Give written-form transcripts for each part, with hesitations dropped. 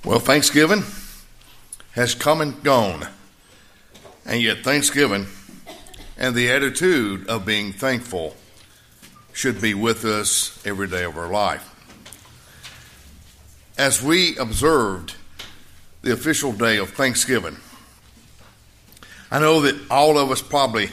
Well, Thanksgiving has come and gone, and yet Thanksgiving and the attitude of being thankful should be with us every day of our life. As we observed the official day of Thanksgiving, I know that all of us probably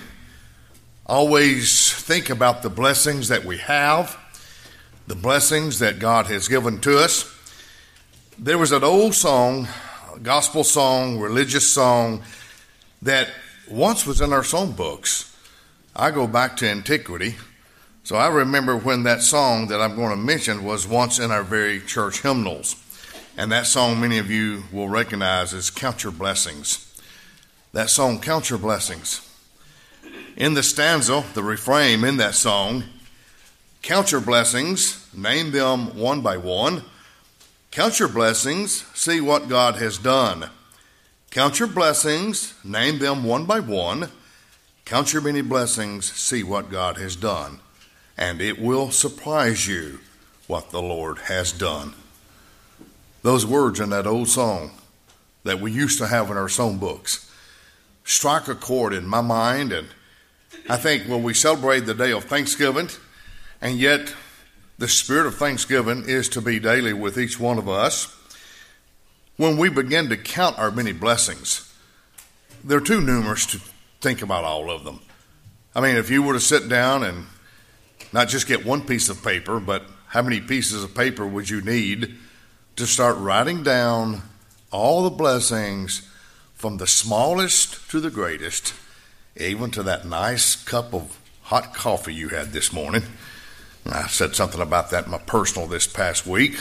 always think about the blessings that we have, the blessings that God has given to us. There was an old song, gospel song, religious song, that once was in our song books. I go back to antiquity, so I remember when that song that I'm going to mention was once in our very church hymnals. And that song many of you will recognize is Count Your Blessings. That song, Count Your Blessings. In the stanza, the refrain in that song, count your blessings, name them one by one. Count your blessings, see what God has done. Count your blessings, name them one by one. Count your many blessings, see what God has done. And it will surprise you what the Lord has done. Those words in that old song that we used to have in our song books strike a chord in my mind. And I think when we celebrate the day of Thanksgiving, and yet the spirit of Thanksgiving is to be daily with each one of us. When we begin to count our many blessings, they're too numerous to think about all of them. I mean, if you were to sit down and not just get one piece of paper, but how many pieces of paper would you need to start writing down all the blessings from the smallest to the greatest, even to that nice cup of hot coffee you had this morning? I said something about that in my personal this past week.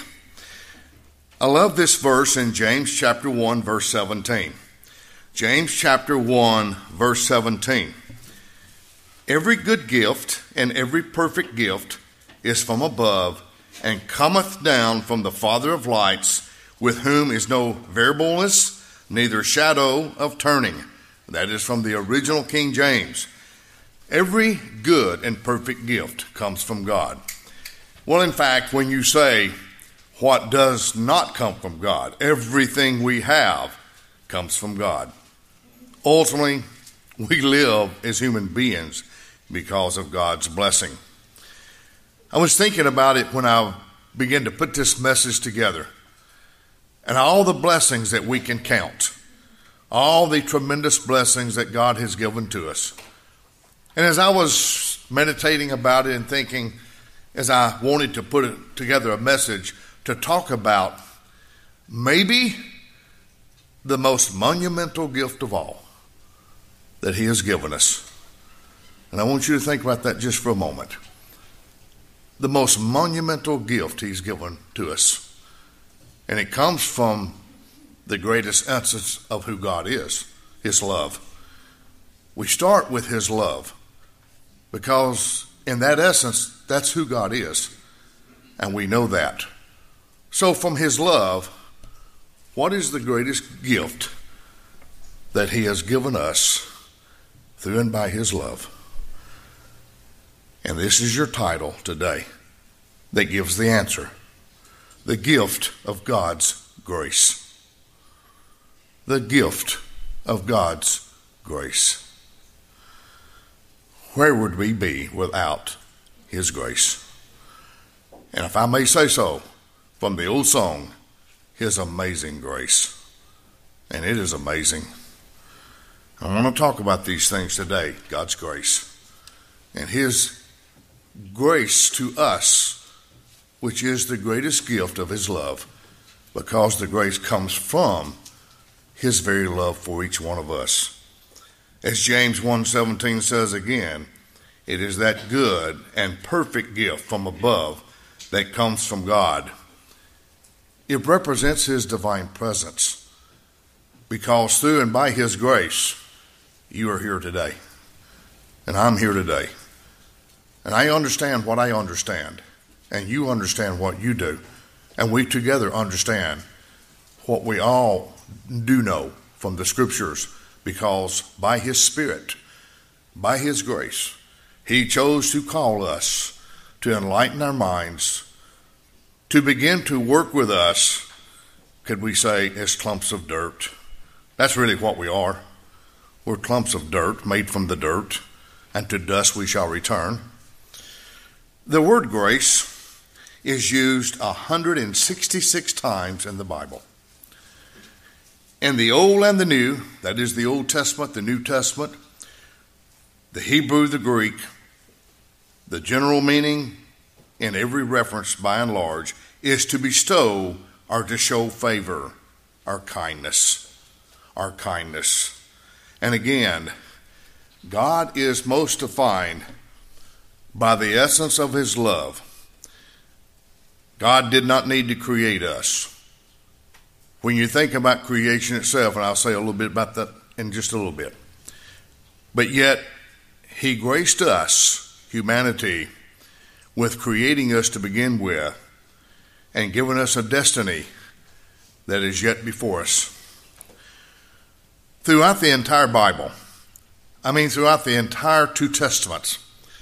I love this verse in James chapter 1, verse 17. James chapter 1, verse 17. Every good gift and every perfect gift is from above and cometh down from the Father of lights, with whom is no variableness, neither shadow of turning. That is from the original King James. Every good and perfect gift comes from God. Well, in fact, when you say what does not come from God, everything we have comes from God. Ultimately, we live as human beings because of God's blessing. I was thinking about it when I began to put this message together, and all the blessings that we can count, all the tremendous blessings that God has given to us. And as I was meditating about it and thinking, as I wanted to put it together a message to talk about maybe the most monumental gift of all that He has given us. And I want you to think about that just for a moment. The most monumental gift He's given to us. And it comes from the greatest essence of who God is, His love. We start with His love, because in that essence, that's who God is. And we know that. So from His love, what is the greatest gift that He has given us through and by His love? And this is your title today that gives the answer. The gift of God's grace. The gift of God's grace. Where would we be without His grace? And if I may say so, from the old song, His amazing grace. And it is amazing. I want to talk about these things today, God's grace. And His grace to us, which is the greatest gift of His love, because the grace comes from His very love for each one of us. As James 1:17 says again, it is that good and perfect gift from above that comes from God. It represents His divine presence, because through and by His grace, you are here today. And I'm here today. And I understand what I understand. And you understand what you do. And we together understand what we all do know from the Scriptures, because by His Spirit, by His grace, He chose to call us, to enlighten our minds, to begin to work with us could we say, as clumps of dirt. That's really what we are. We're clumps of dirt made from the dirt, and to dust we shall return. The word grace is used 166 times in the Bible. In the Old and the New, that is the Old Testament, the New Testament, the Hebrew, the Greek, the general meaning in every reference by and large is to bestow or to show favor, or kindness, or kindness. And again, God is most defined by the essence of his love. God did not need to create us. When you think about creation itself, and I'll say a little bit about that in just a little bit, but yet he graced us, humanity, with creating us to begin with and giving us a destiny that is yet before us. Throughout the entire Bible, throughout the entire two Testaments,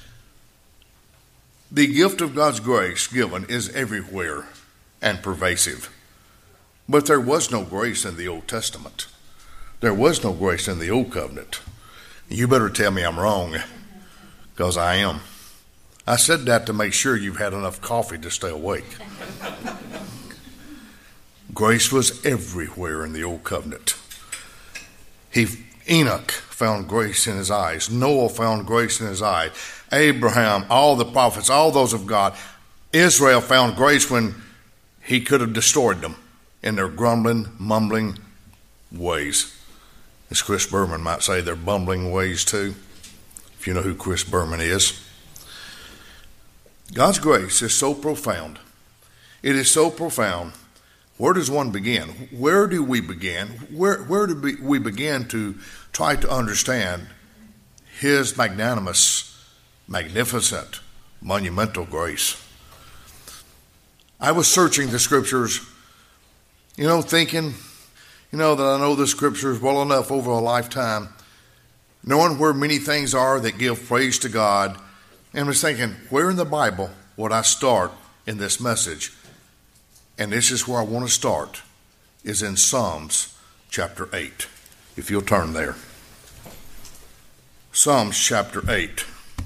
the gift of God's grace given is everywhere and pervasive. But there was no grace in the Old Testament. There was no grace in the Old Covenant. You better tell me I'm wrong, because I am. I said that to make sure you've had enough coffee to stay awake. Grace was everywhere in the Old Covenant. Enoch found grace in his eyes. Noah found grace in his eyes. Abraham, all the prophets, all those of God. Israel found grace when he could have destroyed them in their grumbling, mumbling ways. As Chris Berman might say, their bumbling ways too, if you know who Chris Berman is. God's grace is so profound. It is so profound. Where does one begin? Where do we begin? Where do we begin to try to understand his magnanimous, magnificent, monumental grace? I was searching the scriptures, thinking, that I know the scriptures well enough over a lifetime, knowing where many things are that give praise to God, and was thinking, where in the Bible would I start in this message? And this is where I want to start, is in Psalms chapter 8. If you'll turn there. Psalms chapter 8.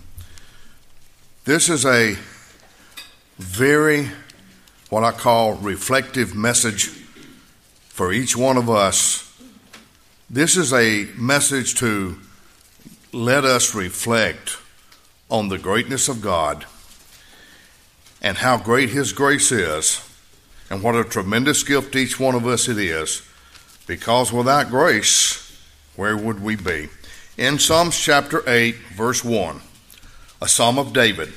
This is a very, what I call, reflective message for each one of us. This is a message to let us reflect on the greatness of God and how great his grace is, and what a tremendous gift each one of us it is, because without grace, where would we be? In Psalms chapter 8, verse 1, a psalm of David.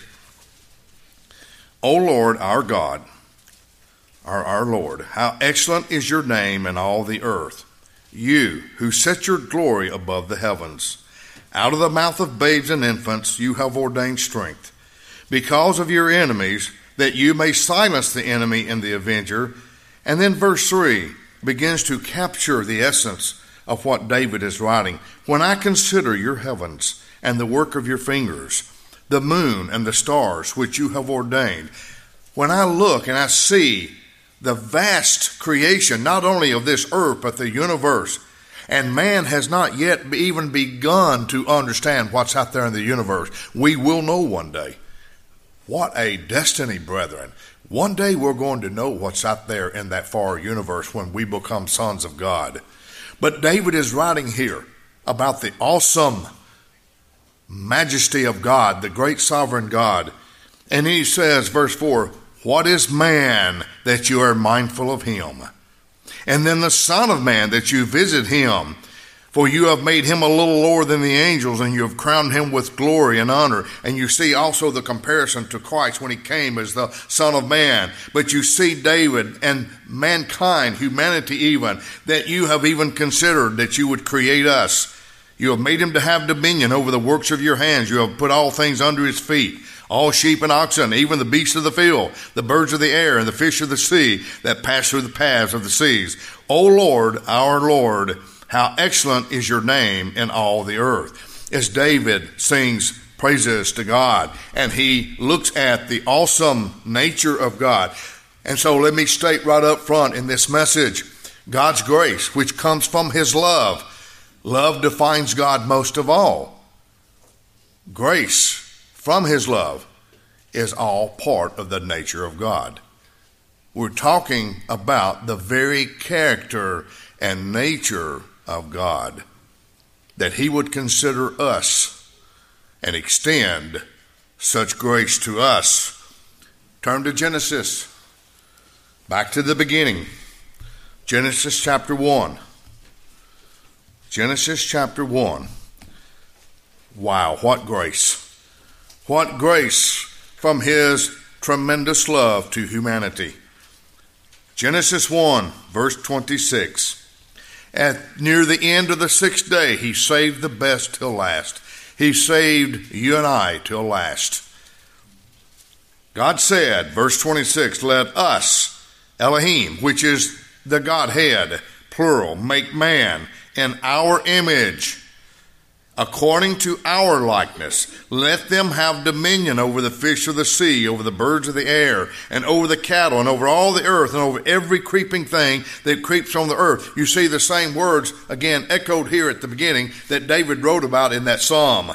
O Lord, our God, our Lord, how excellent is your name in all the earth, you who set your glory above the heavens. Out of the mouth of babes and infants you have ordained strength, because of your enemies, that you may silence the enemy and the avenger. And then verse 3 begins to capture the essence of what David is writing. When I consider your heavens and the work of your fingers, the moon and the stars which you have ordained, when I look and I see the vast creation, not only of this earth, but the universe, and man has not yet even begun to understand what's out there in the universe. We will know one day. What a destiny, brethren. One day we're going to know what's out there in that far universe when we become sons of God. But David is writing here about the awesome majesty of God, the great sovereign God. And he says, verse 4, what is man that you are mindful of him? And then the Son of Man that you visit him. For you have made him a little lower than the angels, and you have crowned him with glory and honor. And you see also the comparison to Christ when he came as the Son of Man. But you see David and mankind, humanity even, that you have even considered that you would create us. You have made him to have dominion over the works of your hands. You have put all things under his feet. All sheep and oxen, even the beasts of the field, the birds of the air, and the fish of the sea that pass through the paths of the seas. O Lord, our Lord, how excellent is your name in all the earth. As David sings praises to God, and he looks at the awesome nature of God. And so let me state right up front in this message, God's grace, which comes from his love. Love defines God most of all. Grace from his love is all part of the nature of God. We're talking about the very character and nature of God, that he would consider us and extend such grace to us. Turn to Genesis, back to the beginning. Genesis chapter 1. Genesis chapter 1. Wow, what grace. What grace from his tremendous love to humanity. Genesis 1, verse 26. Near the end of the 6th day, he saved the best till last. He saved you and I till last. God said, verse 26, let us, Elohim, which is the Godhead, plural, make man in our image, according to our likeness. Let them have dominion over the fish of the sea, over the birds of the air, and over the cattle, and over all the earth, and over every creeping thing that creeps on the earth. You see the same words, again, echoed here at the beginning that David wrote about in that psalm.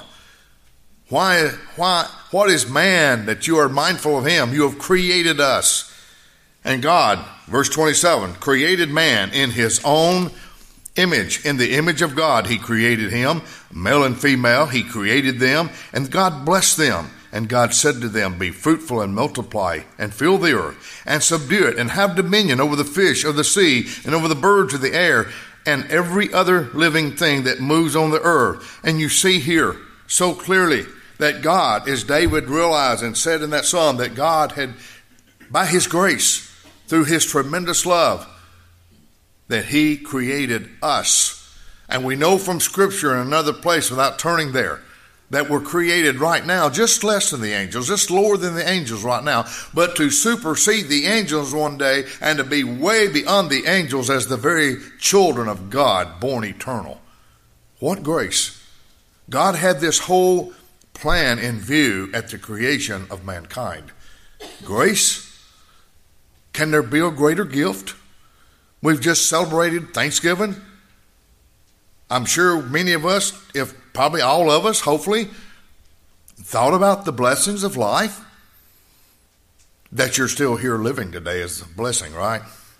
What is man that you are mindful of him? You have created us. And God, verse 27, created man in his own image. In the image of God, he created him. Male and female, he created them. And God blessed them. And God said to them, be fruitful and multiply and fill the earth and subdue it and have dominion over the fish of the sea and over the birds of the air and every other living thing that moves on the earth. And you see here so clearly that God, as David realized and said in that psalm, that God had, by his grace, through his tremendous love, that he created us. And we know from Scripture in another place, without turning there, that we're created right now just less than the angels, just lower than the angels right now, but to supersede the angels one day and to be way beyond the angels as the very children of God, born eternal. What grace. God had this whole plan in view at the creation of mankind. Grace? Can there be a greater gift? We've just celebrated Thanksgiving. I'm sure many of us, if probably all of us, hopefully, thought about the blessings of life. That you're still here living today is a blessing, right?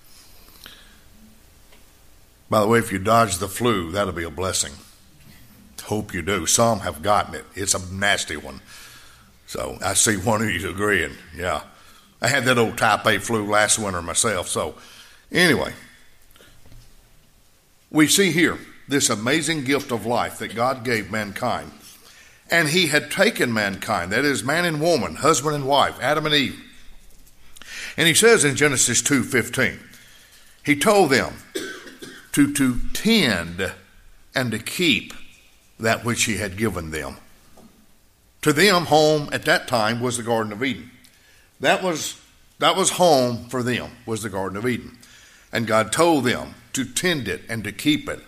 By the way, if you dodge the flu, that'll be a blessing. Hope you do. Some have gotten it. It's a nasty one. So I see one of you agreeing. Yeah. I had that old type A flu last winter myself. So anyway, we see here this amazing gift of life that God gave mankind. And he had taken mankind, that is man and woman, husband and wife, Adam and Eve. And he says in Genesis 2:15, he told them to tend and to keep that which he had given them. To them, home at that time was the Garden of Eden. That was home for them, was the Garden of Eden. And God told them to tend it and to keep it.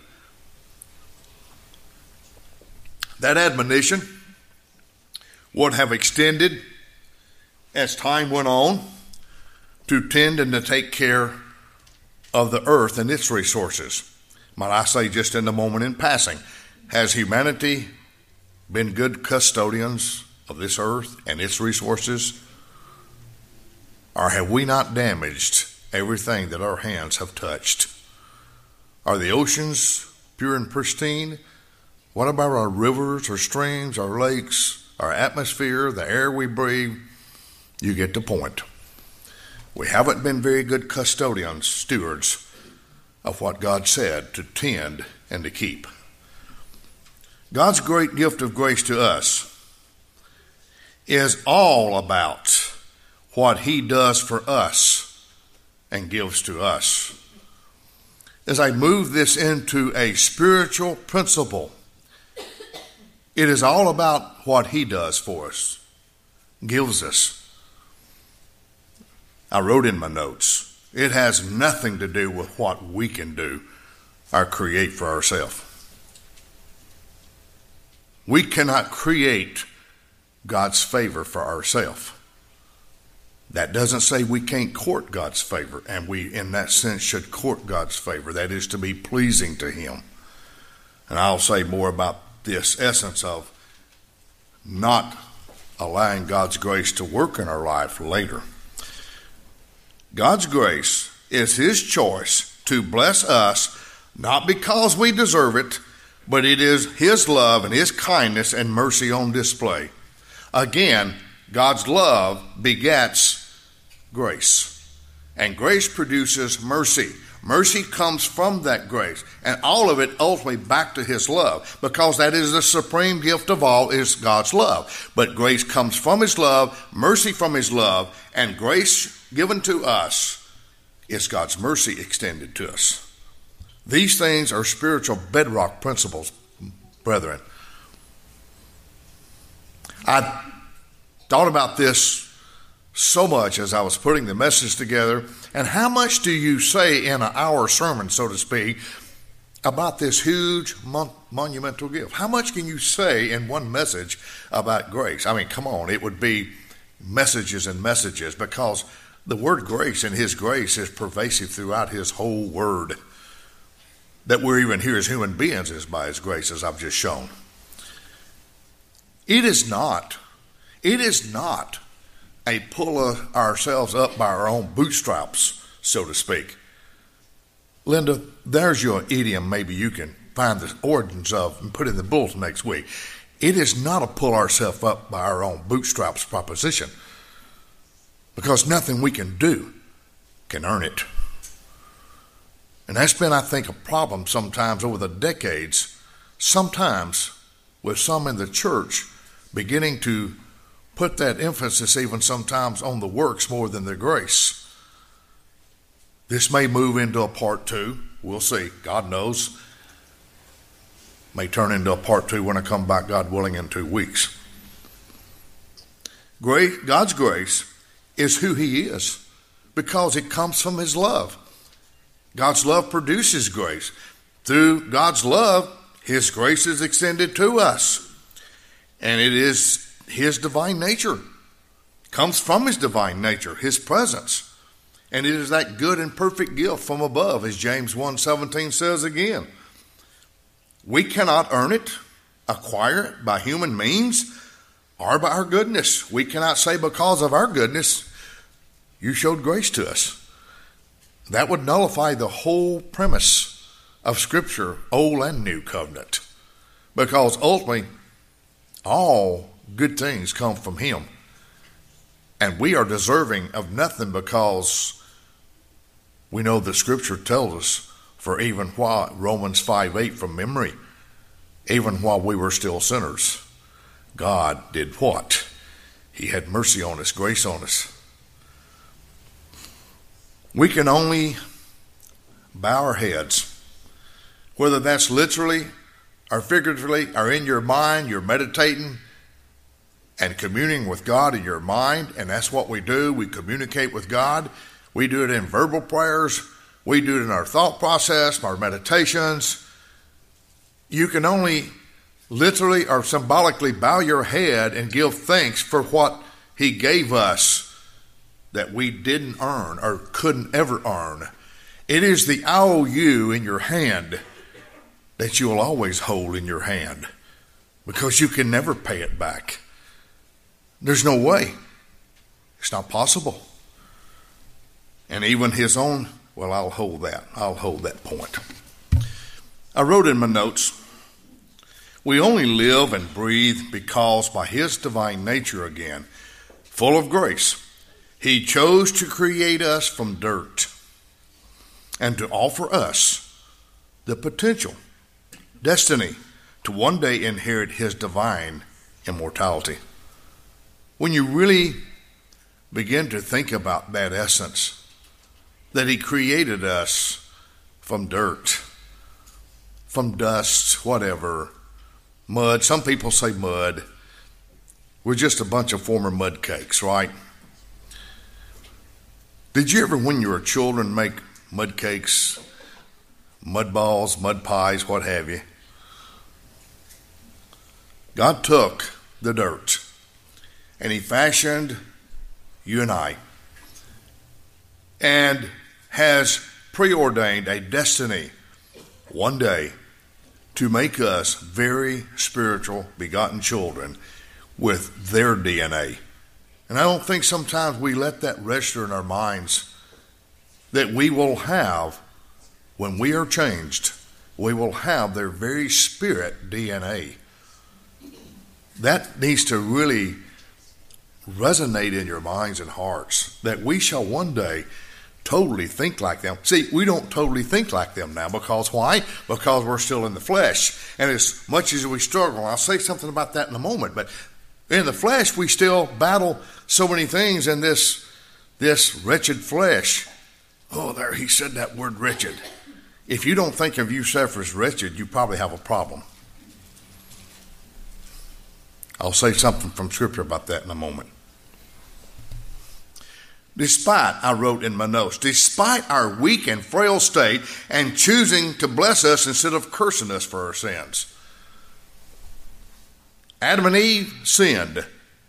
That admonition would have extended as time went on to tend and to take care of the earth and its resources. Might I say just in a moment in passing, has humanity been good custodians of this earth and its resources? Or have we not damaged everything that our hands have touched? Are the oceans pure and pristine? What about our rivers, our streams, our lakes, our atmosphere, the air we breathe? You get the point. We haven't been very good custodians, stewards of what God said to tend and to keep. God's great gift of grace to us is all about what he does for us and gives to us. As I move this into a spiritual principle, it is all about what he does for us, gives us. I wrote in my notes, it has nothing to do with what we can do or create for ourselves. We cannot create God's favor for ourselves. That doesn't say we can't court God's favor, and we, in that sense, should court God's favor. That is to be pleasing to Him. And I'll say more about this essence of not allowing God's grace to work in our life later. God's grace is His choice to bless us, not because we deserve it, but it is His love and His kindness and mercy on display. Again, God's love begets grace, and grace produces mercy. Mercy comes from that grace, and all of it ultimately back to His love, because that is the supreme gift of all, is God's love. But grace comes from His love, mercy from His love, and grace given to us is God's mercy extended to us. These things are spiritual bedrock principles, brethren. I thought about this so much as I was putting the message together. And how much do you say in an hour sermon, so to speak, about this huge monumental gift? How much can you say in one message about grace? I mean, come on, it would be messages and messages, because the word grace and His grace is pervasive throughout His whole word. That we're even here as human beings is by His grace, as I've just shown. It is not a pull ourselves up by our own bootstraps, so to speak. Linda, there's your idiom maybe you can find the origins of and put in the bulletin next week. It is not a pull ourselves up by our own bootstraps proposition, because nothing we can do can earn it. And that's been, I think, a problem sometimes over the decades, sometimes with some in the church beginning to put that emphasis even sometimes on the works more than the grace. This may move into a part 2. We'll see. God knows. May turn into a part 2 when I come back, God willing, in 2 weeks. God's grace is who He is, because it comes from His love. God's love produces grace. Through God's love, His grace is extended to us. And it is His divine nature. It comes from His divine nature, His presence. And it is that good and perfect gift from above, as James 1:17 says again. We cannot earn it, acquire it by human means, or by our goodness. We cannot say because of our goodness, you showed grace to us. That would nullify the whole premise of Scripture, Old and New Covenant. Because ultimately, all good things come from Him. And we are deserving of nothing, because we know the Scripture tells us, for even while, Romans 5:8 from memory, even while we were still sinners, God did what? He had mercy on us, grace on us. We can only bow our heads, whether that's literally or figuratively, or in your mind, you're meditating and communing with God in your mind, and that's what we do. We communicate with God. We do it in verbal prayers. We do it in our thought process, our meditations. You can only literally or symbolically bow your head and give thanks for what He gave us that we didn't earn or couldn't ever earn. It is the IOU in your hand that you will always hold in your hand, because you can never pay it back. There's no way. It's not possible. And even His own, well, I'll hold that point. I wrote in my notes, we only live and breathe because by His divine nature, again, full of grace, He chose to create us from dirt and to offer us the potential, destiny, to one day inherit His divine immortality. When you really begin to think about that essence, that He created us from dirt, from dust, whatever, mud. Some people say mud. We're just a bunch of former mud cakes, right? Did you ever, when you were children, make mud cakes, mud balls, mud pies, what have you? God took the dirt and He fashioned you and I and has preordained a destiny one day to make us very spiritual, begotten children with their DNA. And I don't think sometimes we let that register in our minds that we will have, when we are changed, we will have their very spirit DNA. That needs to really resonate in your minds and hearts, that we shall one day totally think like them. See, we don't totally think like them now, because why? Because we're still in the flesh. And as much as we struggle, I'll say something about that in a moment, but in the flesh we still battle so many things in this wretched flesh. Oh, there, he said that word, wretched. If you don't think of yourself as wretched, you probably have a problem. I'll say something from Scripture about that in a moment. Despite, I wrote in my notes, despite our weak and frail state and choosing to bless us instead of cursing us for our sins. Adam and Eve sinned.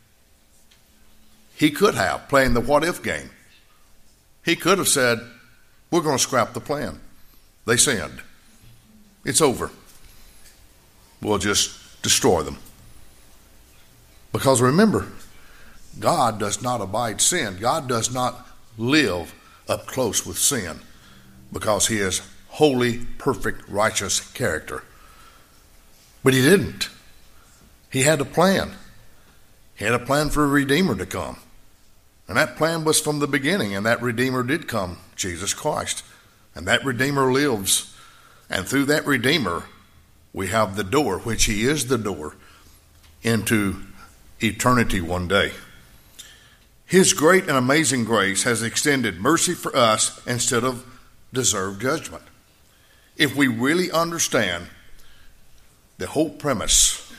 He could have, playing the what-if game. He could have said, we're going to scrap the plan. They sinned. It's over. We'll just destroy them. Because remember, God does not abide sin. God does not live up close with sin, because he is holy, perfect, righteous character. But he didn't. He had a plan. He had a plan for a Redeemer to come. And that plan was from the beginning, and that Redeemer did come, Jesus Christ. And that Redeemer lives. And through that Redeemer, we have the door, which he is the door, into eternity one day. His great and amazing grace has extended mercy for us instead of deserved judgment. If we really understand the whole premise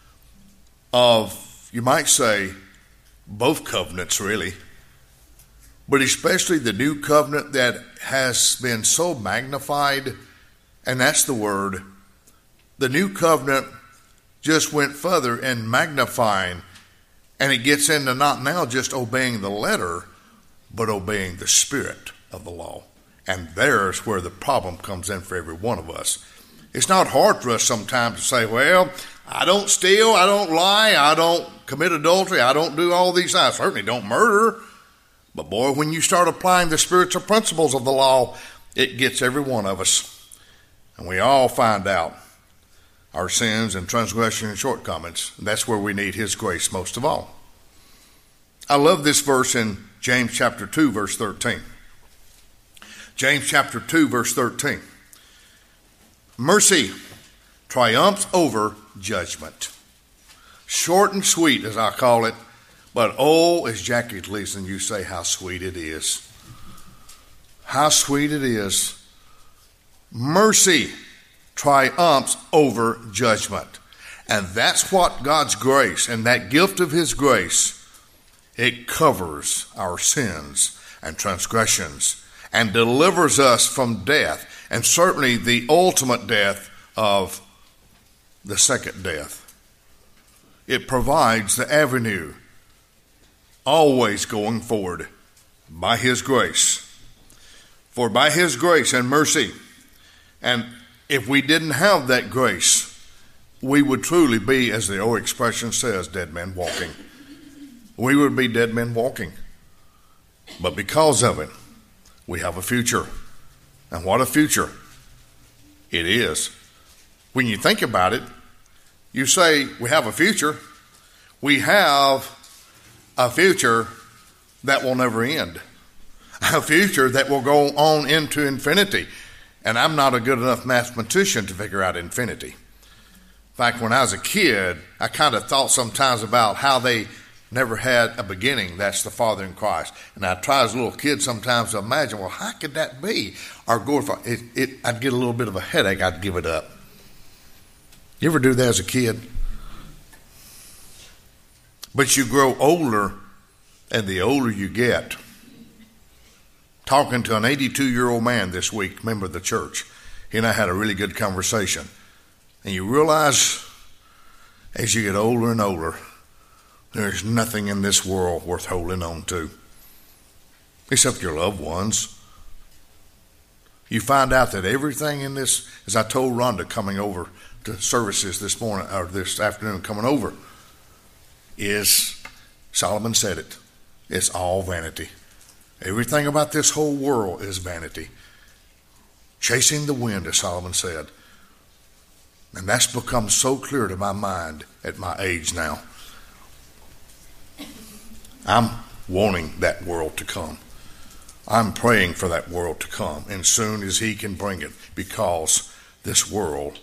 of, you might say, both covenants really, but especially the new covenant that has been so magnified, and that's the word. The new covenant just went further in magnifying, and it gets into not now just obeying the letter, but obeying the spirit of the law. And there's where the problem comes in for every one of us. It's not hard for us sometimes to say, well, I don't steal, I don't lie, I don't commit adultery, I don't do all these things. I certainly don't murder. But boy, when you start applying the spiritual principles of the law, it gets every one of us. And we all find out our sins and transgressions and shortcomings. That's where we need his grace most of all. I love this verse in James chapter 2, verse 13. James chapter 2, verse 13. Mercy triumphs over judgment. Short and sweet, as I call it, but oh, as Jackie Gleason, you say how sweet it is. How sweet it is. Mercy triumphs over judgment. And that's what God's grace, and that gift of his grace, it covers our sins and transgressions and delivers us from death, and certainly the ultimate death of the second death. It provides the avenue, always going forward, by his grace. For by his grace and mercy, and if we didn't have that grace, we would truly be, as the old expression says, dead men walking. We would be dead men walking. But because of it, we have a future. And what a future it is. When you think about it, you say we have a future. We have a future that will never end. A future that will go on into infinity. And I'm not a good enough mathematician to figure out infinity. In fact, when I was a kid, I kind of thought sometimes about how they never had a beginning. That's the Father in Christ. And I try as a little kid sometimes to imagine, well, how could that be? Or go for it. I'd get a little bit of a headache. I'd give it up. You ever do that as a kid? But you grow older, and the older you get. Talking to an 82-year-old man this week, member of the church. He and I had a really good conversation. And you realize as you get older and older, there's nothing in this world worth holding on to. except your loved ones. You find out that everything in this, as I told Rhonda coming over to services this morning or this afternoon coming over, is, Solomon said it, it's all vanity. Everything about this whole world is vanity. Chasing the wind, as Solomon said. And that's become so clear to my mind at my age now. I'm wanting that world to come. I'm praying for that world to come, and soon as he can bring it, because this world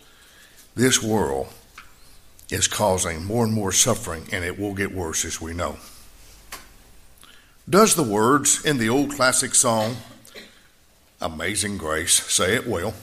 is causing more and more suffering, and it will get worse, as we know. Does the words in the old classic song, Amazing Grace, say it well?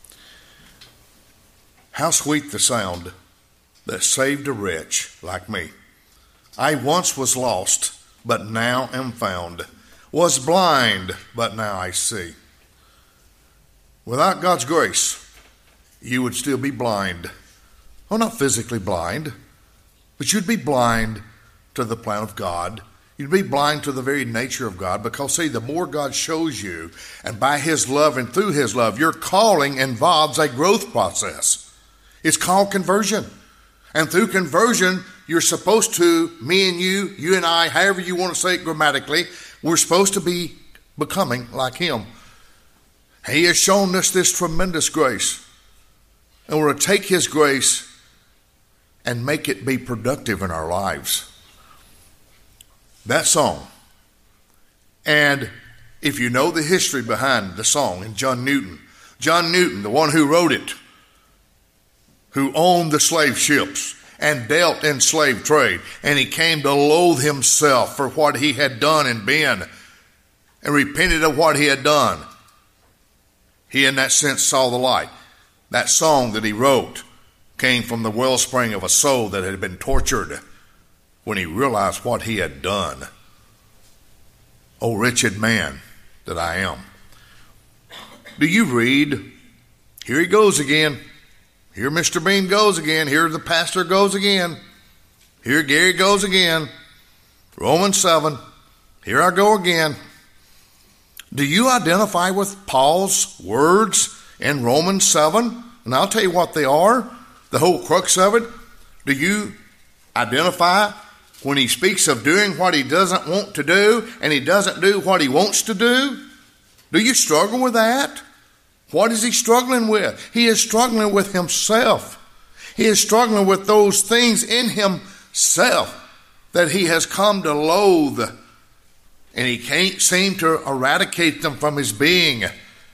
How sweet the sound that saved a wretch like me. I once was lost, but now am found. Was blind, but now I see. Without God's grace, you would still be blind. Well, not physically blind, but you'd be blind to the plan of God. You'd be blind to the very nature of God, because, see, the more God shows you, and by his love and through his love, your calling involves a growth process. It's called conversion. And through conversion, you're supposed to, me and you and I, however you want to say it grammatically, we're supposed to be becoming like him. He has shown us this tremendous grace. And we're to take his grace and make it be productive in our lives. That song. And if you know the history behind the song, and John Newton, the one who wrote it, who owned the slave ships and dealt in slave trade, and he came to loathe himself for what he had done and been, and repented of what he had done. He, in that sense, saw the light. That song that he wrote came from the wellspring of a soul that had been tortured when he realized what he had done. O wretched man that I am. Do you read? Here he goes again. Here Mr. Bean goes again. Here the pastor goes again. Here Gary goes again. Romans 7. Here I go again. Do you identify with Paul's words in Romans 7? And I'll tell you what they are. The whole crux of it. Do you identify when he speaks of doing what he doesn't want to do, and he doesn't do what he wants to do? Do you struggle with that? What is he struggling with? He is struggling with himself. He is struggling with those things in himself that he has come to loathe, and he can't seem to eradicate them from his being.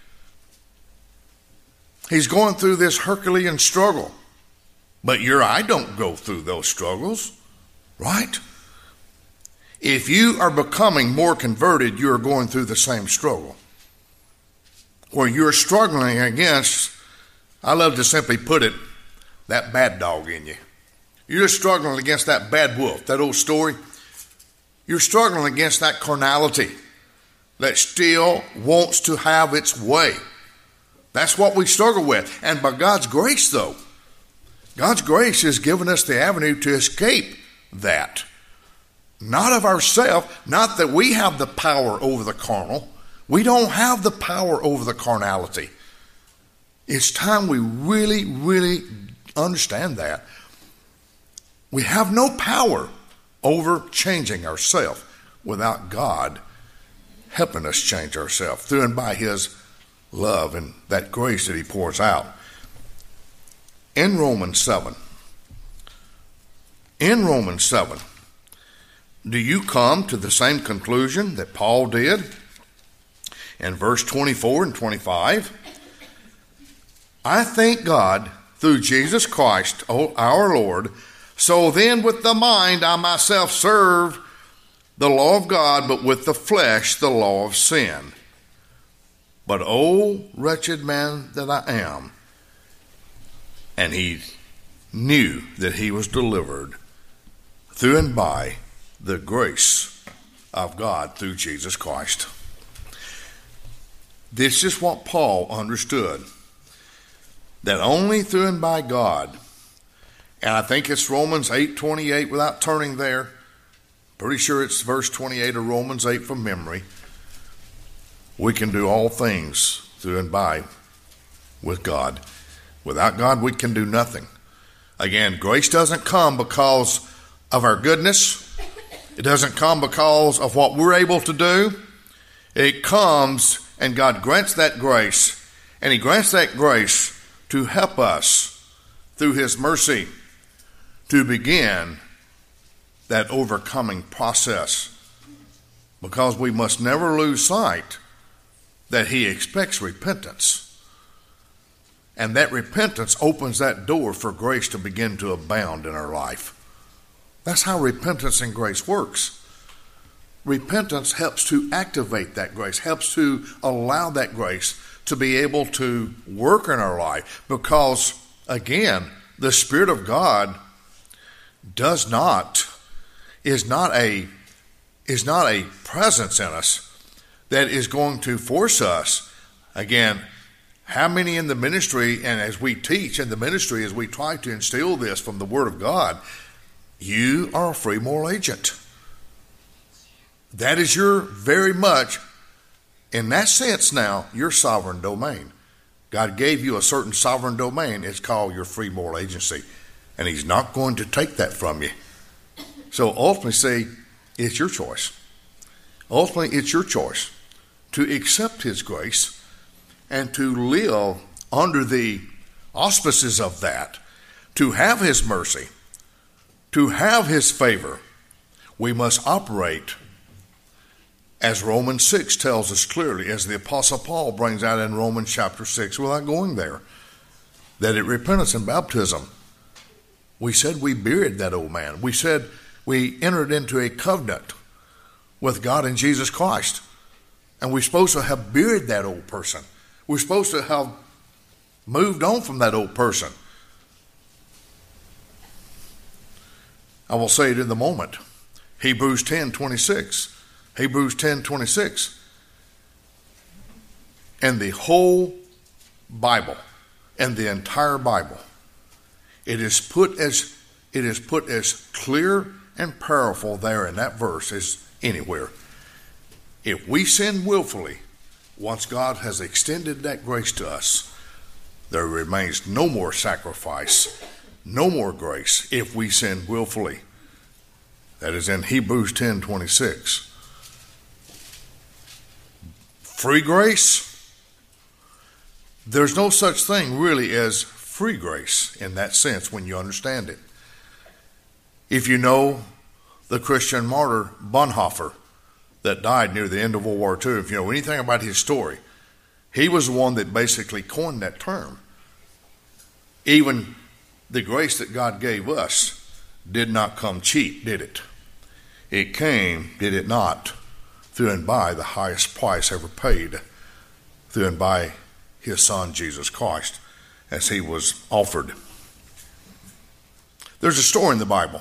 He's going through this Herculean struggle. But you or I don't go through those struggles, right? If you are becoming more converted, you are going through the same struggle. Where you're struggling against, I love to simply put it, that bad dog in you. You're struggling against that bad wolf, that old story. You're struggling against that carnality that still wants to have its way. That's what we struggle with. And by God's grace, though, God's grace has given us the avenue to escape that. Not of ourselves, not that we have the power over the carnal. We don't have the power over the carnality. It's time we really, really understand that. We have no power over changing ourselves without God helping us change ourselves through and by his love and that grace that he pours out. In Romans 7, do you come to the same conclusion that Paul did? In verse 24 and 25, I thank God through Jesus Christ, our Lord. So then with the mind I myself serve the law of God, but with the flesh the law of sin. But O wretched man that I am. And he knew that he was delivered through and by the grace of God through Jesus Christ. This is what Paul understood, that only through and by God, and I think it's Romans 8:28 without turning there, pretty sure it's verse 28 of Romans 8 from memory, we can do all things through and by with God. Without God, we can do nothing. Again, grace doesn't come because of our goodness. It doesn't come because of what we're able to do. It comes, and God grants that grace, and He grants that grace to help us through His mercy to begin that overcoming process, because we must never lose sight that He expects repentance. And that repentance opens that door for grace to begin to abound in our life. That's how repentance and grace works. Repentance helps to activate that grace, helps to allow that grace to be able to work in our life, because, again, the Spirit of God is not a presence in us that is going to force us. Again, how many in the ministry, and as we teach in the ministry, as we try to instill this from the Word of God, you are a free moral agent. That is your very much, in that sense now, your sovereign domain. God gave you a certain sovereign domain. It's called your free moral agency. And He's not going to take that from you. So ultimately, see, it's your choice. Ultimately, it's your choice to accept His grace and to live under the auspices of that, to have His mercy, to have His favor. We must operate as Romans 6 tells us clearly, as the Apostle Paul brings out in Romans chapter 6, without going there, that at repentance and baptism, we said we buried that old man. We said we entered into a covenant with God in Jesus Christ. And we're supposed to have buried that old person. We're supposed to have moved on from that old person. I will say it in the moment. Hebrews 10:26. Hebrews 10:26. And the whole Bible, and the entire Bible, it is put as clear and powerful there in that verse as anywhere. If we sin willfully, once God has extended that grace to us, there remains no more sacrifice, no more grace if we sin willfully. That is in Hebrews 10:26. Free grace? There's no such thing really as free grace in that sense when you understand it. If you know the Christian martyr Bonhoeffer that died near the end of World War II, if you know anything about his story, he was the one that basically coined that term. Even the grace that God gave us did not come cheap, did it? It came, did it not, through and by the highest price ever paid, through and by His Son, Jesus Christ, as He was offered. There's a story in the Bible.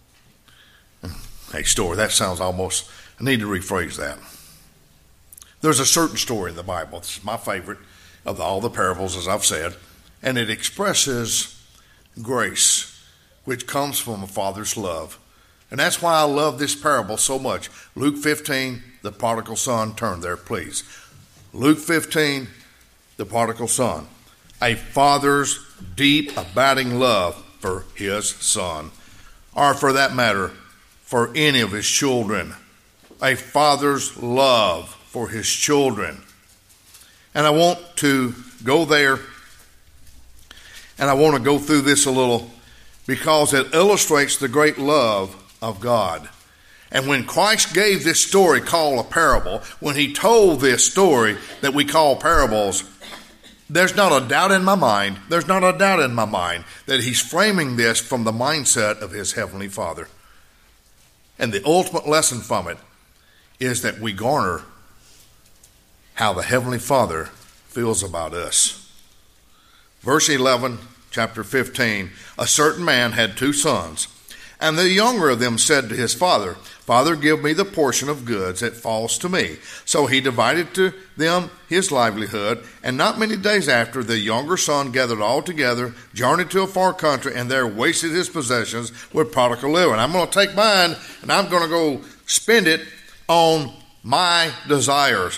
A story, that sounds almost, I need to rephrase that. There's a certain story in the Bible, this is my favorite of all the parables, as I've said, and it expresses grace, which comes from a father's love. And that's why I love this parable so much. Luke 15, the prodigal son, turn there, please. Luke 15, the prodigal son. A father's deep, abiding love for his son, or for that matter, for any of his children. A father's love for his children. And I want to go there, and I want to go through this a little, because it illustrates the great love of God. And when Christ gave this story called a parable, when He told this story that we call parables, there's not a doubt in my mind that He's framing this from the mindset of His Heavenly Father. And the ultimate lesson from it is that we garner how the Heavenly Father feels about us. Verse 11, chapter 15, a certain man had 2 sons, and the younger of them said to his father, Father, give me the portion of goods that falls to me. So he divided to them his livelihood, and not many days after, the younger son gathered all together, journeyed to a far country, and there wasted his possessions with prodigal living. I'm going to take mine, and I'm going to go spend it on my desires.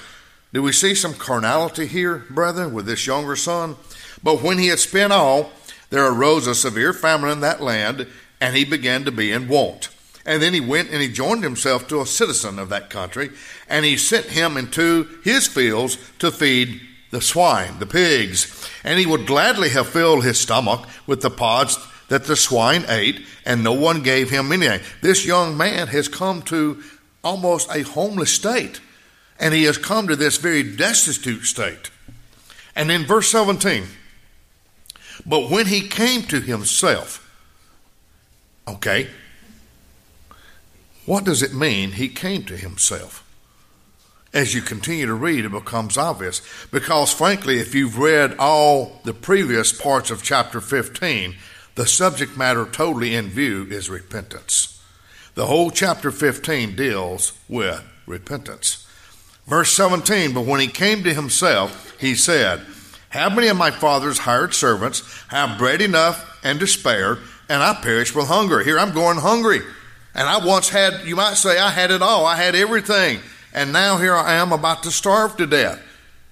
Do we see some carnality here, brethren, with this younger son? But when he had spent all, there arose a severe famine in that land, and he began to be in want. And then he went and he joined himself to a citizen of that country, and he sent him into his fields to feed the swine, the pigs. And he would gladly have filled his stomach with the pods that the swine ate, and no one gave him anything. This young man has come to almost a homeless state, and he has come to this very destitute state. And in verse 17, but when he came to himself, okay, what does it mean he came to himself? As you continue to read, it becomes obvious. Because frankly, if you've read all the previous parts of chapter 15, the subject matter totally in view is repentance. The whole chapter 15 deals with repentance. Verse 17, but when he came to himself, he said, how many of my father's hired servants have bread enough and to spare, and I perish with hunger? Here I'm going hungry. And I once had, you might say, I had it all. I had everything. And now here I am about to starve to death.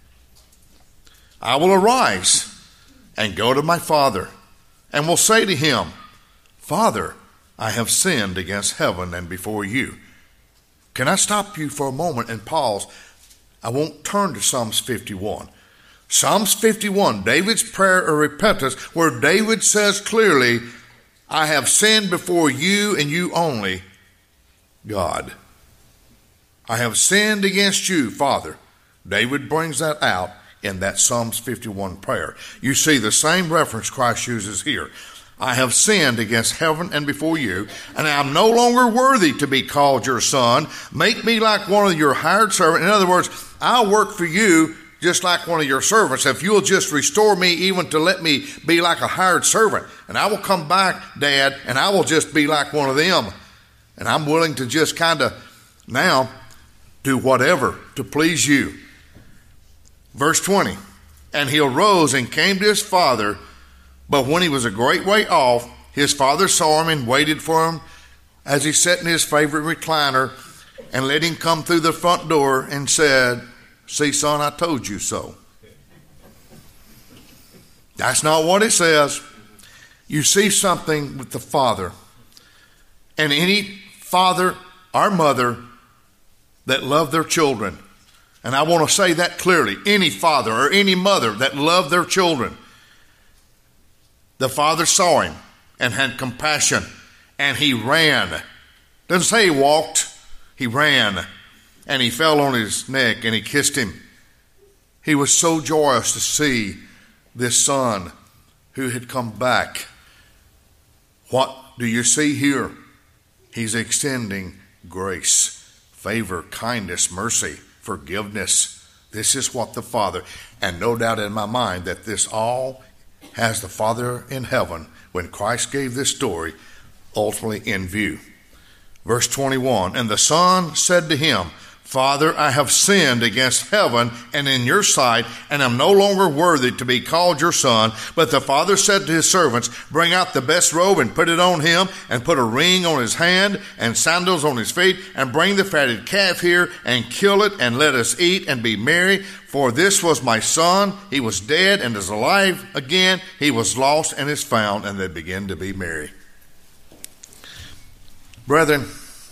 I will arise and go to my father, and will say to him, Father, I have sinned against heaven and before you. Can I stop you for a moment and pause? I won't turn to Psalms 51. Psalms 51, David's prayer of repentance, where David says clearly, I have sinned before you and you only, God. I have sinned against you, Father. David brings that out in that Psalms 51 prayer. You see the same reference Christ uses here. I have sinned against heaven and before you, and I am no longer worthy to be called your son. Make me like one of your hired servants. In other words, I'll work for you just like one of your servants, if you'll just restore me even to let me be like a hired servant. And I will come back, Dad, and I will just be like one of them. And I'm willing to just kind of now do whatever to please you. Verse 20, and he arose and came to his father, but when he was a great way off, his father saw him and waited for him as he sat in his favorite recliner, and let him come through the front door and said, see, son, I told you so. That's not what it says. You see something with the father. And any father or mother that love their children, and I want to say that clearly, any father or any mother that love their children, the father saw him and had compassion, and he ran. Doesn't say he walked, he ran. And he fell on his neck and he kissed him. He was so joyous to see this son who had come back. What do you see here? He's extending grace, favor, kindness, mercy, forgiveness. This is what the Father, and no doubt in my mind that this all has the Father in heaven, when Christ gave this story, ultimately in view. Verse 21, and the son said to him, Father, I have sinned against heaven and in your sight, and am no longer worthy to be called your son. But the father said to his servants, bring out the best robe and put it on him, and put a ring on his hand and sandals on his feet, and bring the fatted calf here and kill it, and let us eat and be merry. For this was my son. He was dead and is alive again. He was lost and is found. And they began to be merry. Brethren,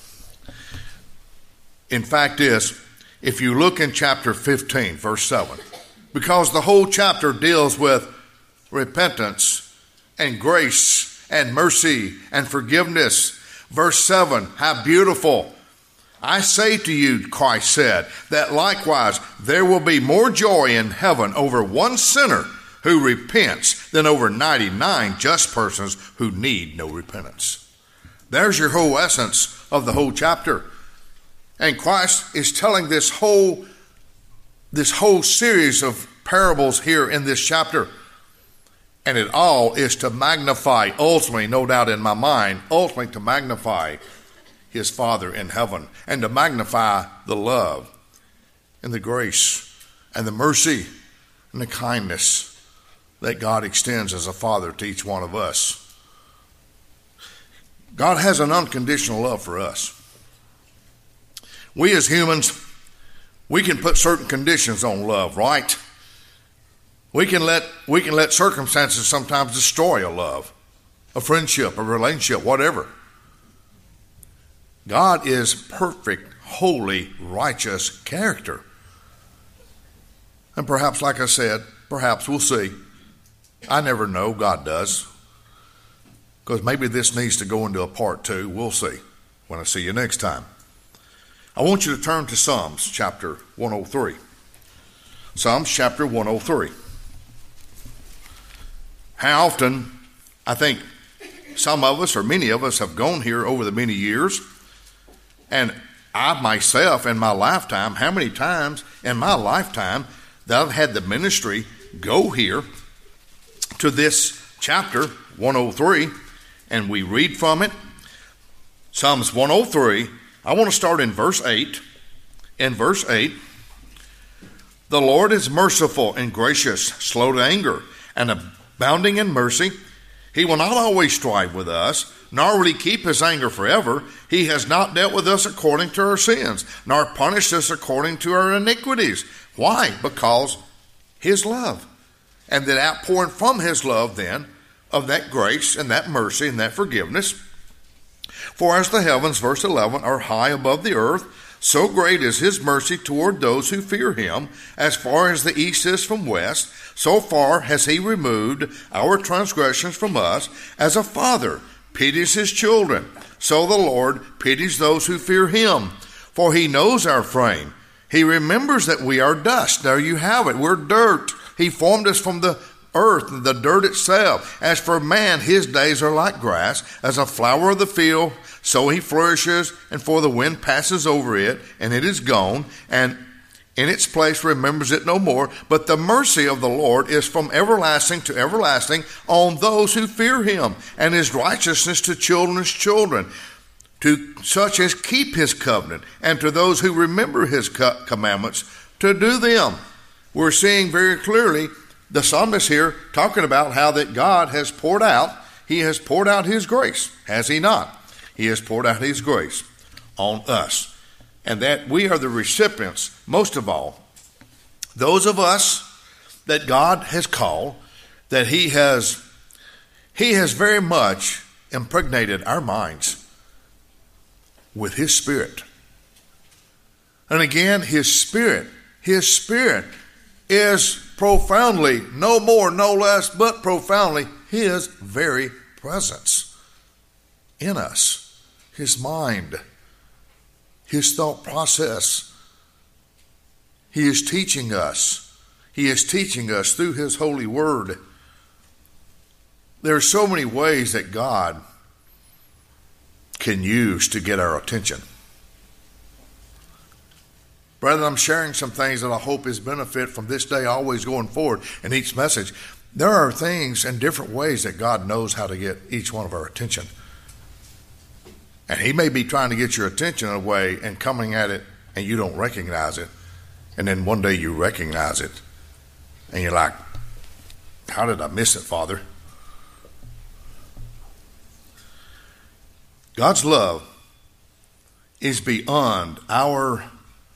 in fact is, if you look in chapter 15, verse 7, because the whole chapter deals with repentance and grace and mercy and forgiveness. Verse 7, how beautiful. I say to you, Christ said, that likewise there will be more joy in heaven over one sinner who repents than over 99 just persons who need no repentance. There's your whole essence of the whole chapter. And Christ is telling this whole series of parables here in this chapter. And it all is to magnify, ultimately, no doubt in my mind, ultimately to magnify his Father in heaven, and to magnify the love and the grace and the mercy and the kindness that God extends as a Father to each one of us. God has an unconditional love for us. We as humans, We can put certain conditions on love, right? We can let circumstances sometimes destroy a love, a friendship, a relationship, whatever. God is perfect, holy, righteous character. And perhaps, like I said, perhaps we'll see. I never know. God does. Because maybe this needs to go into a part 2. We'll see when I see you next time. I want you to turn to Psalms chapter 103. Psalms chapter 103. How often, I think some of us or many of us have gone here over the many years, and I myself in my lifetime, how many times in my lifetime that I've had the ministry go here to this chapter 103, and we read from it. Psalms 103, I want to start in verse 8. In verse 8, the Lord is merciful and gracious, slow to anger, and abounding in mercy. He will not always strive with us, nor will he keep his anger forever. He has not dealt with us according to our sins, nor punished us according to our iniquities. Why? Because his love. And that outpouring from his love then, of that grace and that mercy and that forgiveness. For as the heavens, verse 11, are high above the earth, so great is his mercy toward those who fear him. As far as the east is from west, so far has he removed our transgressions from us. As a father pities his children, so the Lord pities those who fear him. For he knows our frame. He remembers that we are dust. There you have it. We're dirt. He formed us from the earth, the dirt itself. As for man, his days are like grass, as a flower of the field, so he flourishes, and for the wind passes over it, and it is gone, and in its place remembers it no more. But the mercy of the Lord is from everlasting to everlasting on those who fear him, and his righteousness to children's children, to such as keep his covenant, and to those who remember his commandments to do them. We're seeing very clearly the psalmist here talking about how that God has poured out, he has poured out his grace, has he not? He has poured out his grace on us. And that we are the recipients, most of all, those of us that God has called, that he has very much impregnated our minds with his Spirit. And again, his Spirit is profoundly, no more, no less, but profoundly, his very presence in us. His mind, his thought process. He is teaching us. He is teaching us through his holy word. There are so many ways that God can use to get our attention. Brethren, I'm sharing some things that I hope is benefit from this day always going forward in each message. There are things and different ways that God knows how to get each one of our attention. And he may be trying to get your attention in a way and coming at it and you don't recognize it. And then one day you recognize it and you're like, how did I miss it, Father? God's love is beyond our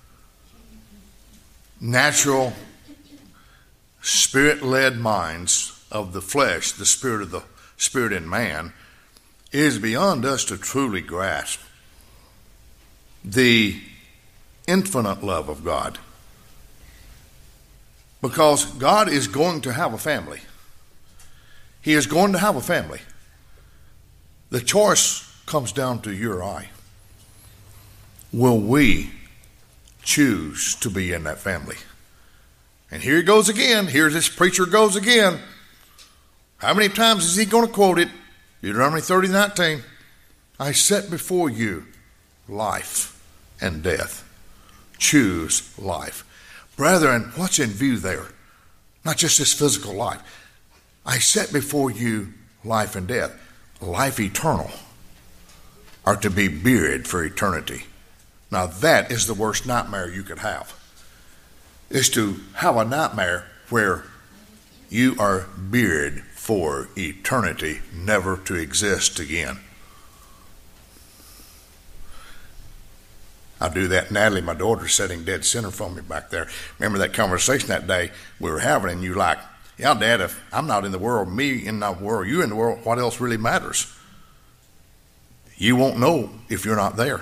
natural spirit-led minds of the flesh, the spirit in man. It is beyond us to truly grasp the infinite love of God. Because God is going to have a family. He is going to have a family. The choice comes down to you or I. Will we choose to be in that family? And here he goes again. Here this preacher goes again. How many times is he going to quote it? Deuteronomy 30:19. I set before you life and death. Choose life. Brethren, what's in view there? Not just this physical life. I set before you life and death. Life eternal, are to be buried for eternity. Now that is the worst nightmare you could have. Is to have a nightmare where you are buried for eternity, never to exist again. I do that. Natalie, my daughter, sitting dead center from me back there. Remember that conversation that day we were having, and you like, yeah, Dad, if I'm not in the world, me in the world, you in the world, what else really matters? You won't know if you're not there.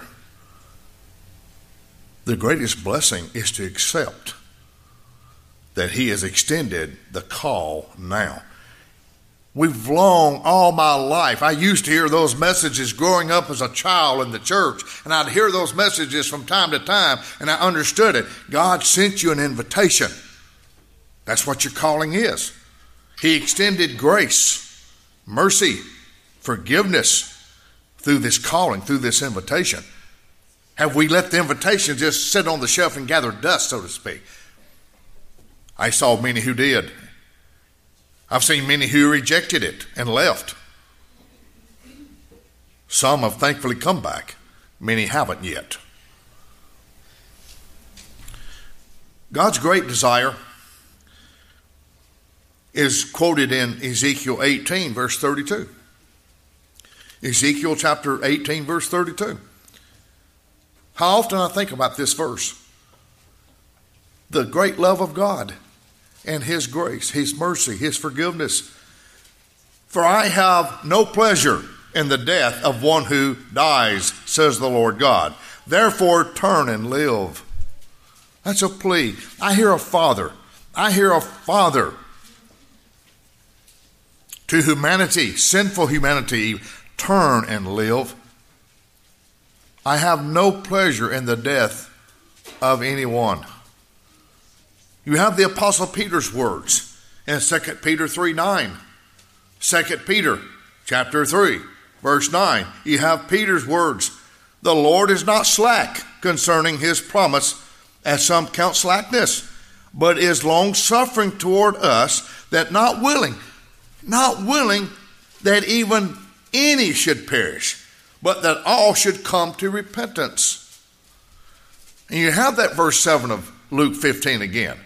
The greatest blessing is to accept that he has extended the call now. We've long, all my life, I used to hear those messages growing up as a child in the church, and I'd hear those messages from time to time, and I understood it. God sent you an invitation. That's what your calling is. He extended grace, mercy, forgiveness through this calling, through this invitation. Have we let the invitation just sit on the shelf and gather dust, so to speak? I saw many who did. I've seen many who rejected it and left. Some have thankfully come back. Many haven't yet. God's great desire is quoted in Ezekiel 18, verse 32. Ezekiel chapter 18, verse 32. How often I think about this verse. The great love of God and his grace, his mercy, his forgiveness. For I have no pleasure in the death of one who dies, says the Lord God. Therefore turn and live. That's a plea. I hear a father to humanity, sinful humanity, turn and live. I have no pleasure in the death of anyone. You have the Apostle Peter's words in 2 Peter 3:9. 2 Peter chapter 3, verse 9. You have Peter's words. The Lord is not slack concerning his promise, as some count slackness, but is long-suffering toward us, that not willing that even any should perish, but that all should come to repentance. And you have that verse 7 of Luke 15 again.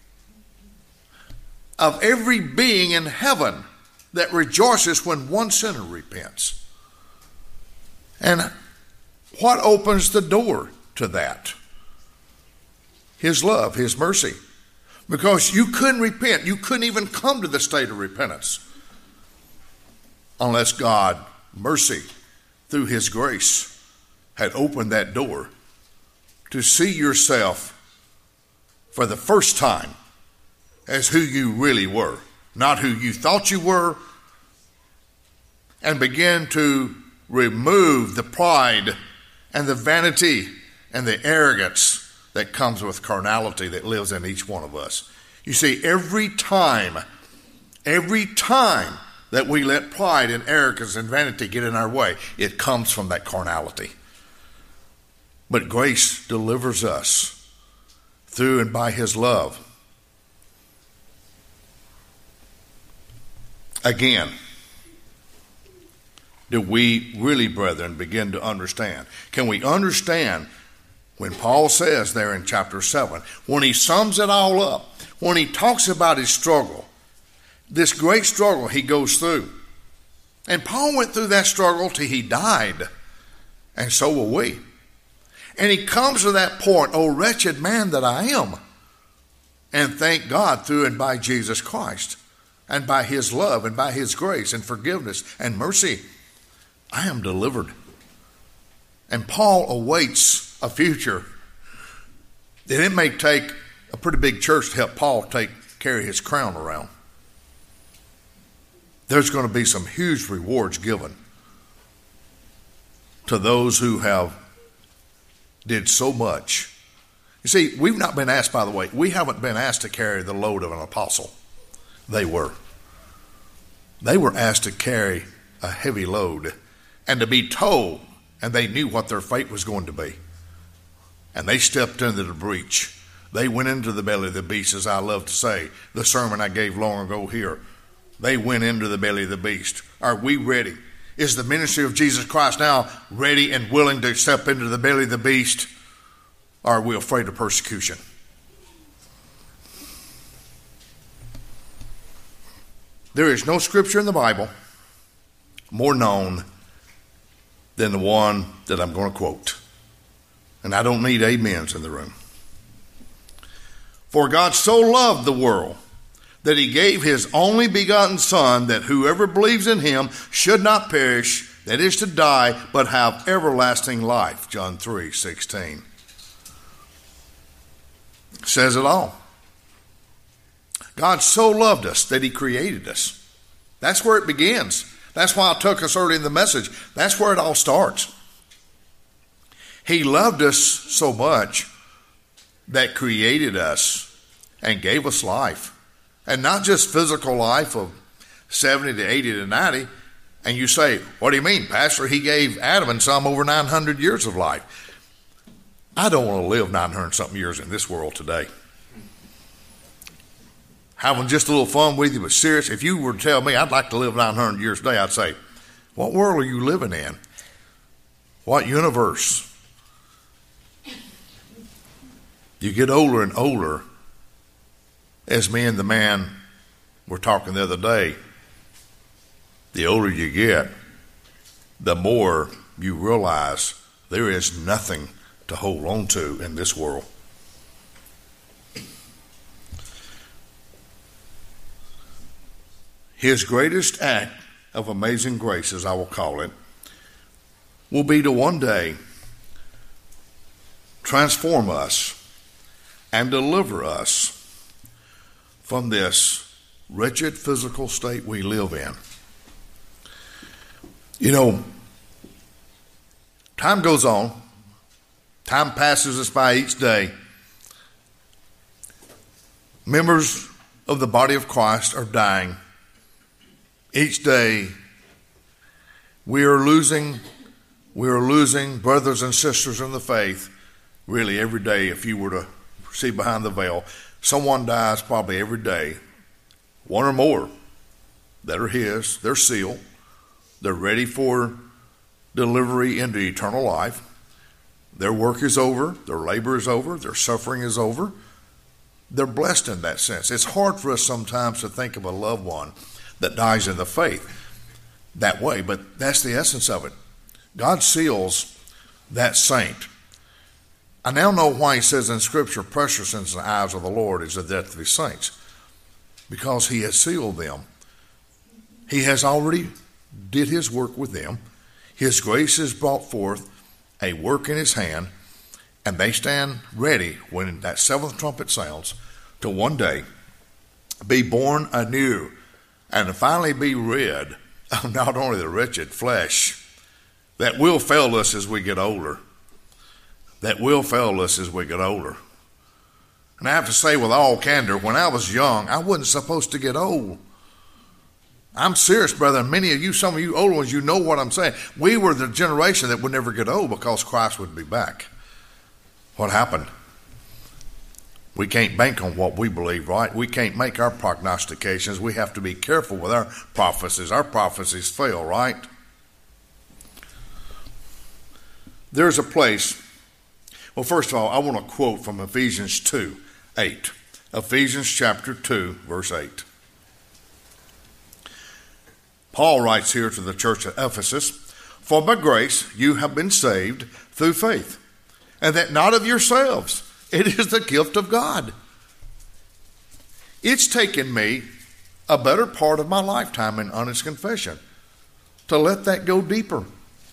Of every being in heaven that rejoices when one sinner repents. And what opens the door to that? His love, his mercy. Because you couldn't repent. You couldn't even come to the state of repentance unless God, mercy, through his grace, had opened that door to see yourself for the first time as who you really were, not who you thought you were, and begin to remove the pride and the vanity and the arrogance that comes with carnality that lives in each one of us. You see, every time that we let pride and arrogance and vanity get in our way, it comes from that carnality. But grace delivers us through and by his love. Again, do we really, brethren, begin to understand? Can we understand when Paul says there in chapter 7, when he sums it all up, when he talks about his struggle, this great struggle he goes through. And Paul went through that struggle till he died. And so will we. And he comes to that point, oh wretched man that I am. And thank God through and by Jesus Christ, and by his love, and by his grace, and forgiveness, and mercy, I am delivered. And Paul awaits a future that it may take a pretty big church to help Paul carry his crown around. There's going to be some huge rewards given to those who have did so much. You see, we've not been asked, by the way, we haven't been asked to carry the load of an apostle. They were. They were asked to carry a heavy load and to be told, and they knew what their fate was going to be. And they stepped into the breach. They went into the belly of the beast, as I love to say, the sermon I gave long ago here. They went into the belly of the beast. Are we ready? Is the ministry of Jesus Christ now ready and willing to step into the belly of the beast? Or are we afraid of persecution? There is no scripture in the Bible more known than the one that I'm going to quote. And I don't need amens in the room. For God so loved the world that he gave his only begotten Son, that whoever believes in him should not perish, that is to die, but have everlasting life. John 3:16 says it all. God so loved us that he created us. That's where it begins. That's why I took us early in the message. That's where it all starts. He loved us so much that created us and gave us life. And not just physical life of 70 to 80 to 90. And you say, what do you mean, Pastor? He gave Adam and some over 900 years of life. I don't want to live 900 something years in this world today. Having just a little fun with you, but serious. If you were to tell me I'd like to live 900 years today, I'd say, what world are you living in? What universe? You get older and older, as me and the man were talking the other day. The older you get, the more you realize there is nothing to hold on to in this world. His greatest act of amazing grace, as I will call it, will be to one day transform us and deliver us from this wretched physical state we live in. You know, time goes on. Time passes us by each day. Members of the body of Christ are dying. Each day we are losing brothers and sisters in the faith. Really, every day, if you were to see behind the veil, someone dies probably every day, one or more that are his. They're sealed. They're ready for delivery into eternal life. Their work is over. Their labor is over. Their suffering is over. They're blessed in that sense. It's hard for us sometimes to think of a loved one that dies in the faith that way, but that's the essence of it. God seals that saint. I now know why he says in Scripture, precious in the eyes of the Lord is the death of his saints, because he has sealed them. He has already did his work with them. His grace has brought forth a work in his hand, and they stand ready when that seventh trumpet sounds to one day be born anew and to finally be rid of not only the wretched flesh that will fail us as we get older, And I have to say with all candor, when I was young, I wasn't supposed to get old. I'm serious, brother, and many of you, some of you older ones, you know what I'm saying. We were the generation that would never get old because Christ would be back. What happened? We can't bank on what we believe, right? We can't make our prognostications. We have to be careful with our prophecies. Our prophecies fail, right? There's a place. Well, first of all, I want to quote from Ephesians 2:8. Ephesians chapter 2, verse 8. Paul writes here to the church at Ephesus, for by grace you have been saved through faith, and that not of yourselves. It is the gift of God. It's taken me a better part of my lifetime, in honest confession, to let that go deeper.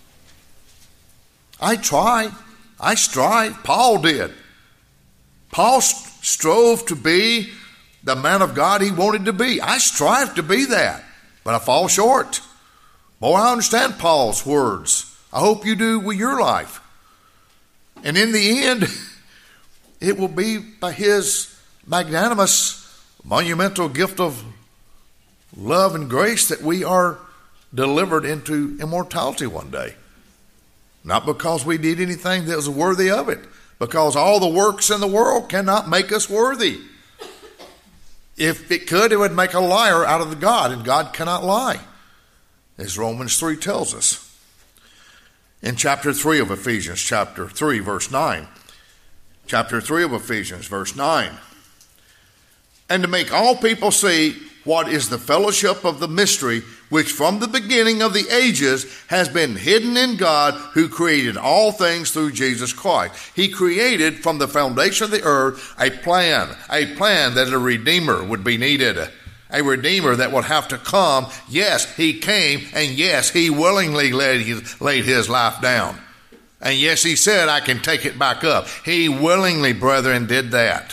I strive. Paul did. Paul strove to be the man of God he wanted to be. I strive to be that, but I fall short. Boy, I understand Paul's words. I hope you do with your life. And in the end, it will be by his magnanimous, monumental gift of love and grace that we are delivered into immortality one day. Not because we did anything that was worthy of it, because all the works in the world cannot make us worthy. If it could, it would make a liar out of God, and God cannot lie, as Romans 3 tells us. In chapter 3 of Ephesians, chapter 3, verse 9. Chapter 3 of Ephesians, verse 9. And to make all people see what is the fellowship of the mystery, which from the beginning of the ages has been hidden in God, who created all things through Jesus Christ. He created from the foundation of the earth a plan that a Redeemer would be needed. A Redeemer that would have to come. Yes, he came, and yes, he willingly laid his life down. And yes, he said, I can take it back up. He willingly, brethren, did that.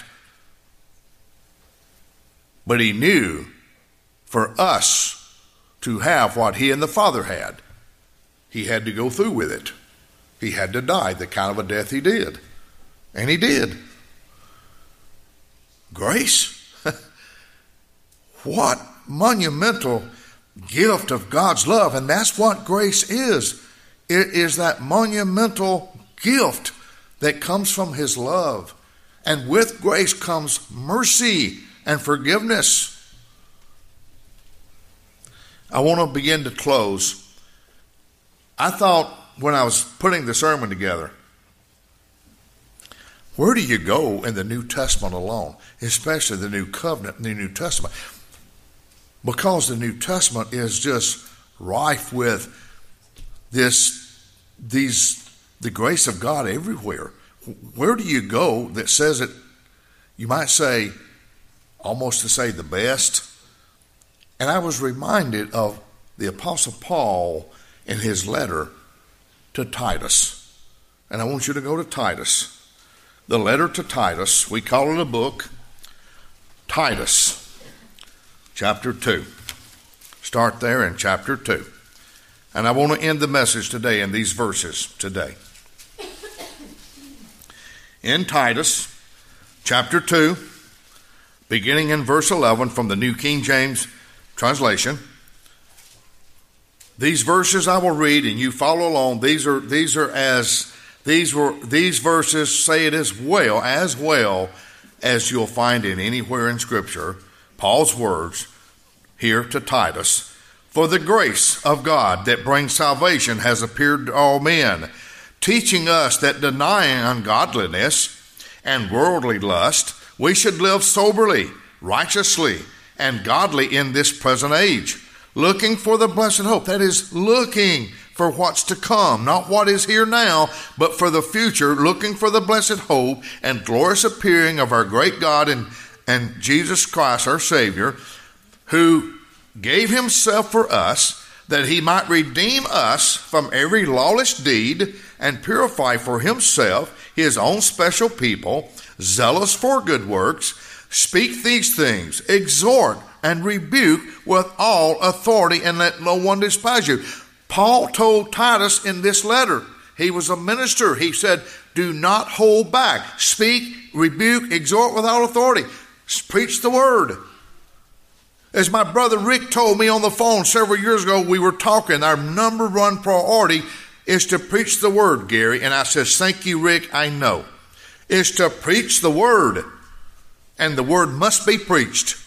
But he knew for us to have what he and the Father had, he had to go through with it. He had to die the kind of a death he did. And he did. Grace? What monumental gift of God's love. And that's what grace is. It is that monumental gift that comes from his love. And with grace comes mercy and forgiveness. I want to begin to close. I thought when I was putting the sermon together, where do you go in the New Testament alone, especially the New Covenant and the New Testament? Because the New Testament is just rife with the grace of God everywhere. Where do you go that says it, you might say, almost to say the best? And I was reminded of the Apostle Paul in his letter to Titus. And I want you to go to Titus. The letter to Titus, we call it a book, Titus. Chapter 2. Start there in chapter 2. And I want to end the message today in these verses today. In Titus, chapter 2, beginning in verse 11 from the New King James translation. These verses I will read and you follow along. These verses say it as well as you'll find it anywhere in Scripture. Paul's words here to Titus. For the grace of God that brings salvation has appeared to all men, teaching us that denying ungodliness and worldly lust, we should live soberly, righteously, and godly in this present age, looking for the blessed hope. That is, looking for what's to come, not what is here now, but for the future, looking for the blessed hope and glorious appearing of our great God and Jesus Christ, our Savior, who gave himself for us, that he might redeem us from every lawless deed and purify for himself his own special people, zealous for good works. Speak these things, exhort and rebuke with all authority, and let no one despise you. Paul told Titus in this letter, he was a minister. He said, do not hold back. Speak, rebuke, exhort with all authority. Preach the word. As my brother Rick told me on the phone several years ago, we were talking, our number one priority is to preach the word, Gary. And I says, thank you, Rick, I know. Is to preach the word. And the word must be preached.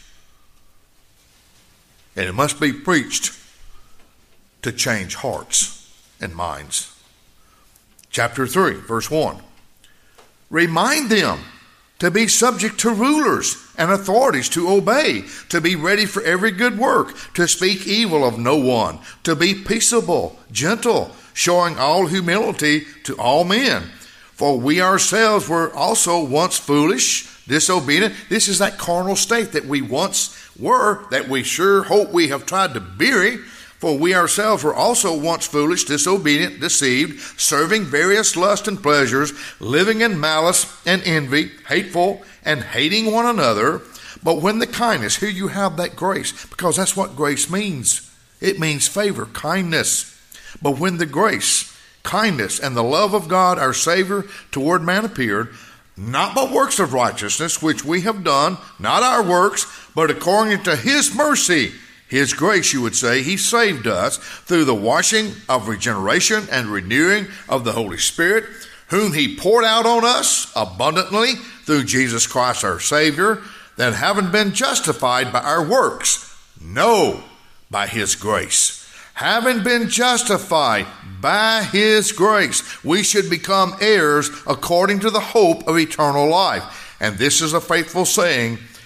And it must be preached to change hearts and minds. Chapter 3, verse 1. Remind them to be subject to rulers and authorities, to obey, to be ready for every good work, to speak evil of no one, to be peaceable, gentle, showing all humility to all men. For we ourselves were also once foolish, disobedient. This is that carnal state that we once were, that we sure hope we have tried to bury. For we ourselves were also once foolish, disobedient, deceived, serving various lusts and pleasures, living in malice and envy, hateful and hating one another. But when the kindness, here you have that grace, because that's what grace means. It means favor, kindness. But when the grace, kindness, and the love of God, our Savior, toward man appeared, not by works of righteousness, which we have done, not our works, but according to his mercy, his grace, you would say, he saved us through the washing of regeneration and renewing of the Holy Spirit, whom he poured out on us abundantly through Jesus Christ our Savior, that having been justified by our works, no, by his grace. Having been justified by his grace, we should become heirs according to the hope of eternal life. And this is a faithful saying,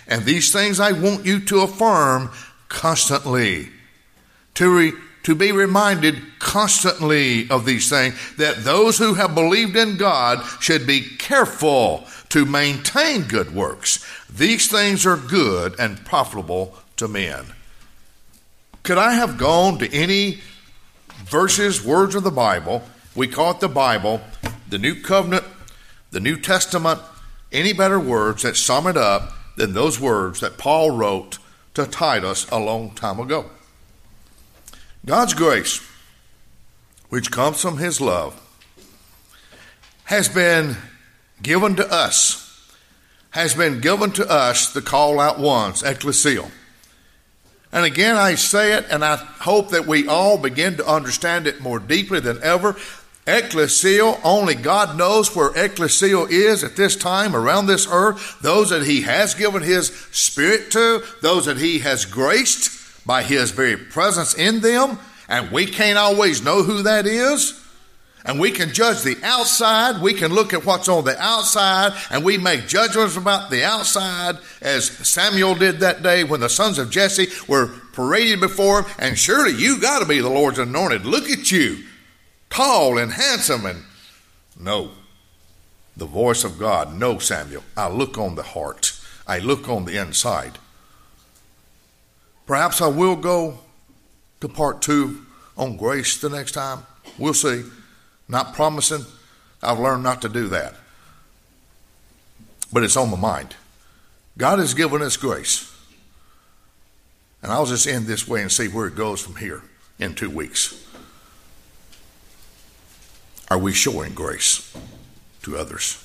And these things I want you to affirm constantly, to be reminded constantly of these things, that those who have believed in God should be careful to maintain good works. These things are good and profitable to men. Could I have gone to any verses, words of the Bible? We call it the Bible, the New Covenant, the New Testament, any better words that sum it up than those words that Paul wrote to Titus a long time ago. God's grace, which comes from his love, has been given to us, the call out ones, ecclesia. And again, I say it, and I hope that we all begin to understand it more deeply than ever. Ecclesia, only God knows where ecclesia is at this time around this earth. Those that he has given his Spirit to, those that he has graced by his very presence in them. And we can't always know who that is. And we can judge the outside. We can look at what's on the outside, and we make judgments about the outside, as Samuel did that day when the sons of Jesse were paraded before him. And surely you got to be the Lord's anointed. Look at you, tall and handsome. And no, the voice of God, no, Samuel, I look on the heart. I look on the inside. Perhaps I will go to part 2 on grace the next time. We'll see. Not promising. I've learned not to do that. But it's on my mind. God has given us grace. And I'll just end this way and see where it goes from here in 2 weeks. Are we showing grace to others?